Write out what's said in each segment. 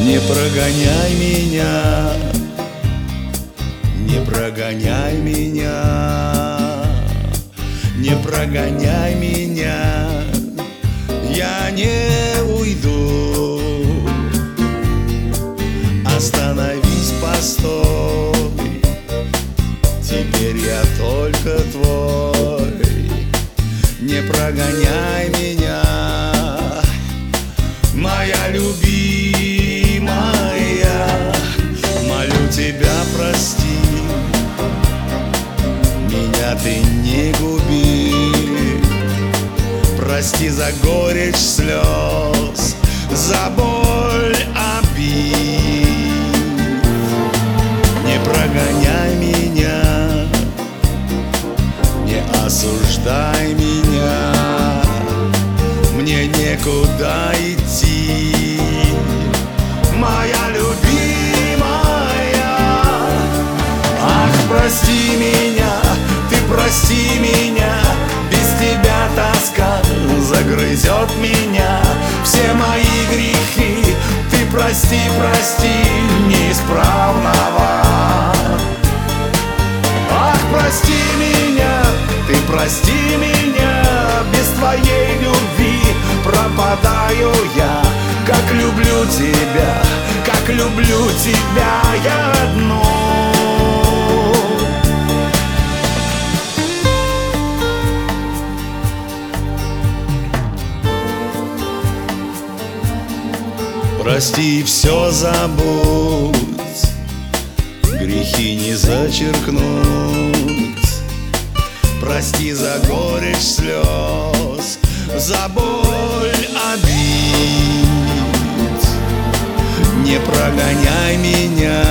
Не прогоняй меня, не прогоняй меня, не прогоняй меня, я не уйду. Остановись, постой, теперь я только твой. Не прогоняй меня, моя любимая, молю тебя, прости, меня ты не губи. Прости за горечь слез, за боль обид. Не прогоняй меня, не осуждай меня, мне некуда идти, моя любимая. Ах, прости меня, ты прости меня, без тебя тоска загрызет меня. Все мои грехи ты прости, прости, неисправного. Ах, прости меня, ты прости меня, без твоей любви пропадаю я. Как люблю тебя, как люблю тебя я одну. Прости и все забудь, грехи не зачеркнуть. Прости за горечь слез, за боль обид. Не прогоняй меня,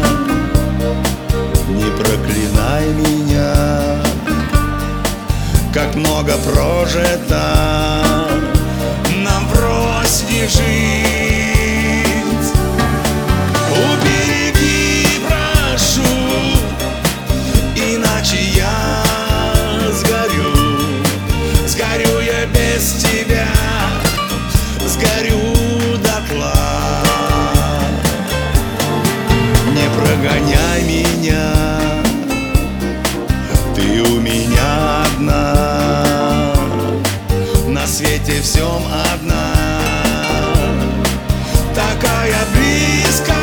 не проклинай меня, как много прожито нам врозь не жить. Убереги, прошу, иначе я сгорю. Сгорю я без тебя, сгорю дотла. Не прогоняй меня, ты у меня одна, на свете всем одна, такая близкая.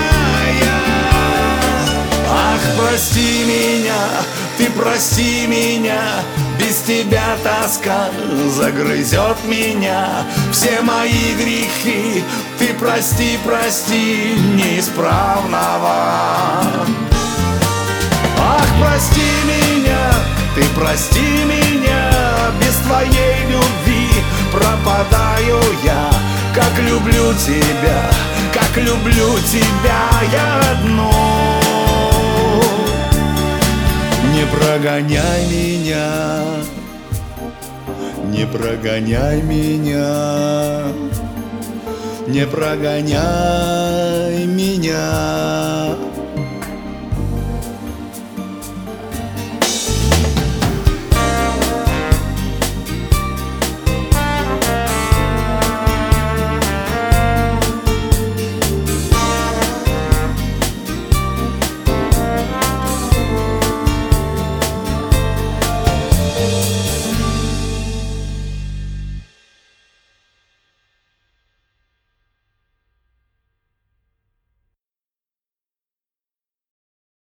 Ах, прости меня, ты прости меня, без тебя тоска загрызет меня. Все мои грехи ты прости, прости, неисправного. Ах, прости меня, ты прости меня, без твоей любви пропадаю я. Как люблю тебя, как люблю тебя я одну. Не прогоняй меня, не прогоняй меня, не прогоняй меня.